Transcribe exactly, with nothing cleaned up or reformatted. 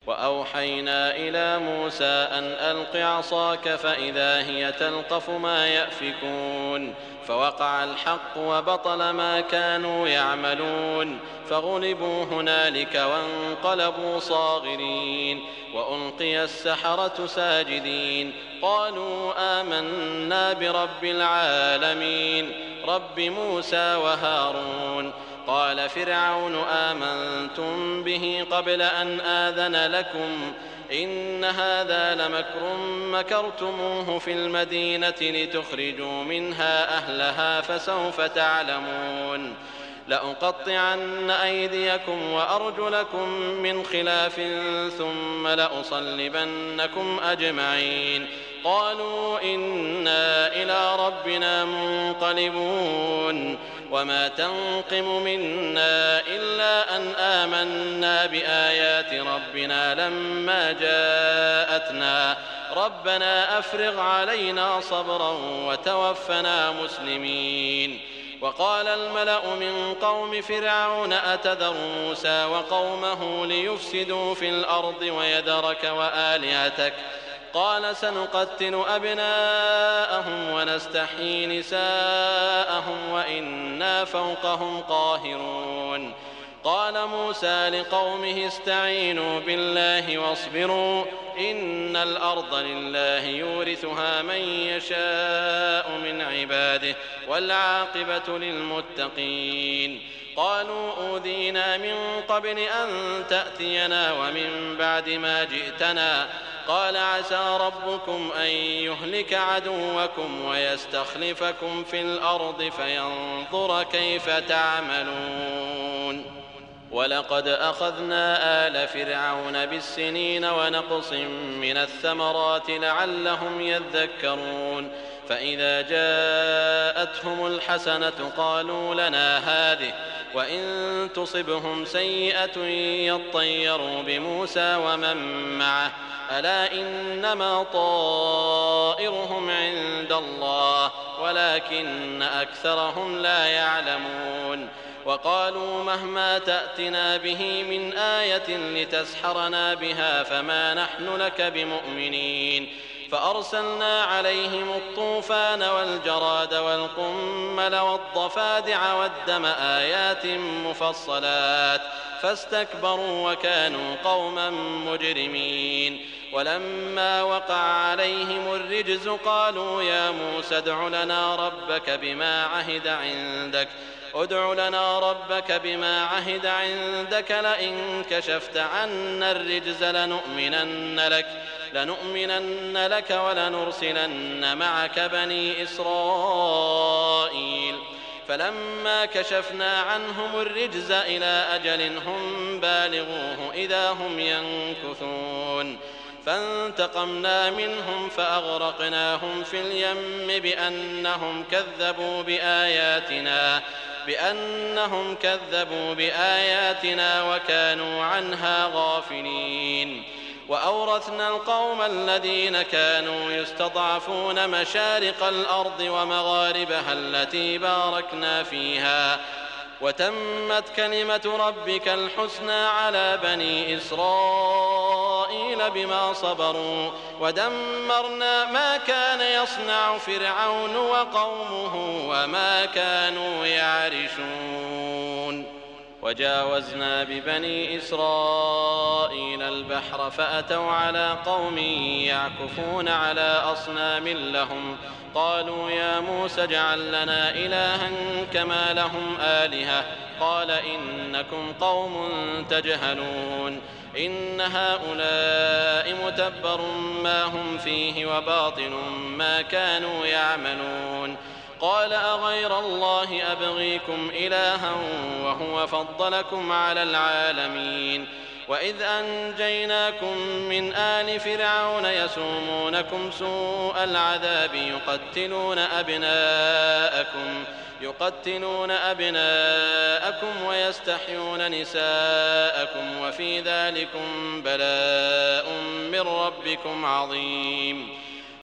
وأوحينا إلى موسى أن ألق عصاك فإذا هي تلقف ما يأفكون فوقع الحق وبطل ما كانوا يعملون فغلبوا هنالك وانقلبوا صاغرين وألقي السحرة ساجدين قالوا آمنا برب العالمين رب موسى وهارون قال فرعون آمنتم به قبل أن آذن لكم إن هذا لمكر مكرتموه في المدينة لتخرجوا منها أهلها فسوف تعلمون لأقطعن أيديكم وأرجلكم من خلاف ثم لأصلبنكم أجمعين قالوا إنا إلى ربنا منقلبون وما تنقم منا إلا أن آمنا بآيات ربنا لما جاءتنا ربنا أفرغ علينا صبرا وتوفنا مسلمين وقال الملأ من قوم فرعون أتذر موسى وقومه ليفسدوا في الأرض ويذرك وآلهتك قال سنقتل أبناءهم ونستحيي نساءهم وإنا فوقهم قاهرون قال موسى لقومه استعينوا بالله واصبروا إن الأرض لله يورثها من يشاء من عباده والعاقبة للمتقين قالوا أوذينا من قبل أن تأتينا ومن بعد ما جئتنا قال عسى ربكم أن يهلك عدوكم ويستخلفكم في الأرض فينظر كيف تعملون ولقد أخذنا آل فرعون بالسنين ونقص من الثمرات لعلهم يذكرون فإذا جاءتهم الحسنة قالوا لنا هذه وإن تصبهم سيئة يطيروا بموسى ومن معه ألا إنما طائرهم عند الله ولكن أكثرهم لا يعلمون وقالوا مهما تأتنا به من آية لتسحرنا بها فما نحن لك بمؤمنين فأرسلنا عليهم الطوفان والجراد والقمل والضفادع والدم آيات مفصلات فاستكبروا وكانوا قوما مجرمين ولما وقع عليهم الرجز قالوا يا موسى ادع لنا ربك بما عهد عندك ادع لنا ربك بما عهد عندك لئن كشفت عنا الرجز لنؤمنن لك لنؤمنن لك ولنرسلن معك بني إسرائيل فلما كشفنا عنهم الرجز إلى أجل هم بالغوه إذا هم ينكثون فانتقمنا منهم فأغرقناهم في اليم بأنهم كذبوا بآياتنا بأنهم كذبوا بآياتنا وكانوا عنها غافلين وأورثنا القوم الذين كانوا يستضعفون مشارق الأرض ومغاربها التي باركنا فيها وتمت كلمة ربك الحسنى على بني إسرائيل بما صبروا ودمرنا ما كان يصنع فرعون وقومه وما كانوا يعرشون وجاوزنا ببني إسرائيل البحر فأتوا على قوم يعكفون على أصنام لهم قالوا يا موسى اجعل لنا إلها كما لهم آلهة قال إنكم قوم تجهلون إن هؤلاء متبر ما هم فيه وباطل ما كانوا يعملون قال أغير الله أبغيكم إلها وهو فضلكم على العالمين وإذ أنجيناكم من آل فرعون يسومونكم سوء العذاب يقتلون أبناءكم يقتلون أبناءكم ويستحيون نساءكم وفي ذلكم بلاء من ربكم عظيم